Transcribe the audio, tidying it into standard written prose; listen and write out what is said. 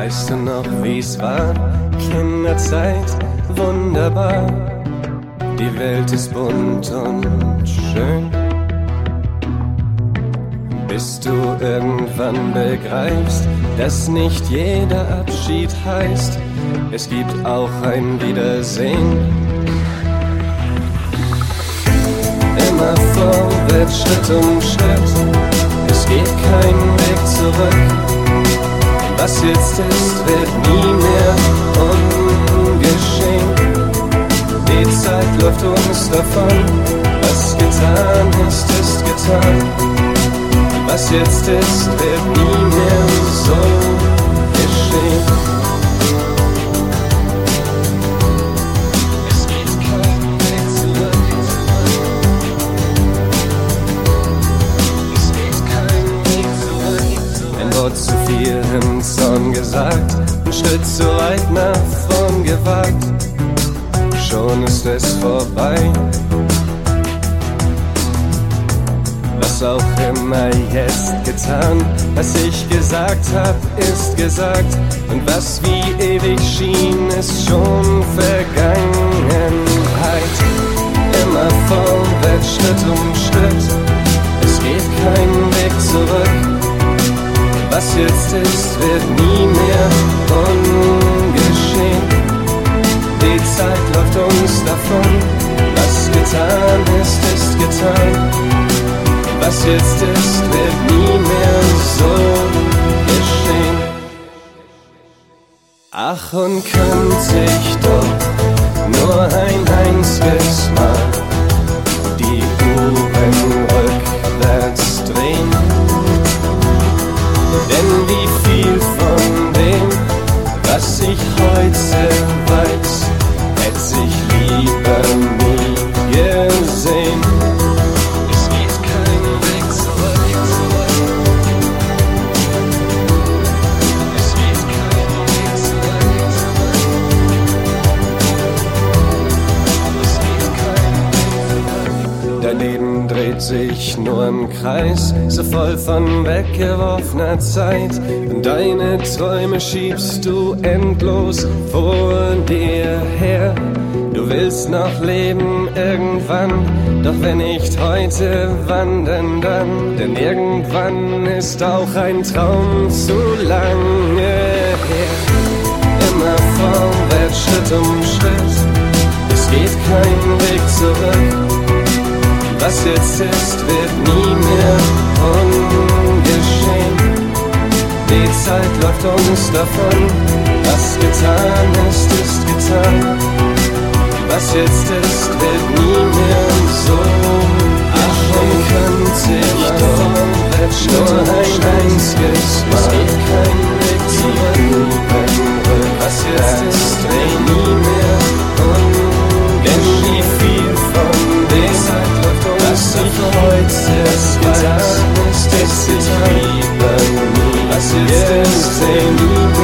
Weißt du noch, wie's war? Kinderzeit, wunderbar. Die Welt ist bunt und schön. Bis du irgendwann begreifst, dass nicht jeder Abschied heißt, es gibt auch ein Wiedersehen. Immer vorwärts, Schritt um Schritt, es geht kein Weg zurück. Was jetzt ist, wird nie mehr ungeschehen. Die Zeit läuft uns davon, was getan ist, ist getan. Was jetzt ist, wird nie mehr so geschehen. Es geht kein Weg zurück. Es geht kein Weg zurück. Ein Wort zu viel im Zorn gesagt, ein Schritt zu weit nach vorn gewagt. Schon ist es vorbei. Was auch immer jetzt getan, was ich gesagt hab, ist gesagt. Und was wie ewig schien, ist schon Vergangenheit. Immer vorwärts, Schritt um Schritt, es geht kein Weg zurück. Was jetzt ist, wird nie mehr ungeschehen. Die Zeit läuft uns davon, was getan ist, ist getan. Was jetzt ist, wird nie mehr so geschehen. Ach, und könnte ich doch nur ein einziges Mal die Uhren rückwärts drehen. Denn wie viel von dem, was ich heute weiß, hätte ich lieber nie gesehen. Es geht kein Weg zurück. Es geht kein Weg zurück. Es geht kein Weg zurück. Dein Leben dreht sich nur im Kreis, so voll von weggeworfener Zeit. Und deine Träume schiebst du endlos vor dir her. Du willst noch leben irgendwann, doch wenn nicht heute, wann denn dann? Denn irgendwann ist auch ein Traum zu lange her. Immer vorwärts, Schritt um Schritt, es geht kein Weg zurück. Was jetzt ist, wird nie mehr ungeschehen. Die Zeit läuft uns davon, was getan ist, ist getan. Was jetzt ist, wird nie mehr so. Ach, und könnte ich doch nur ein einziges Mal, es geht kein Weg zurück. Was jetzt ist, wird nie mehr ungeschehen. Denn wie viel von dem, was ich heute getan ist, ist ich lieber nie. Was jetzt ist, wird nie mehr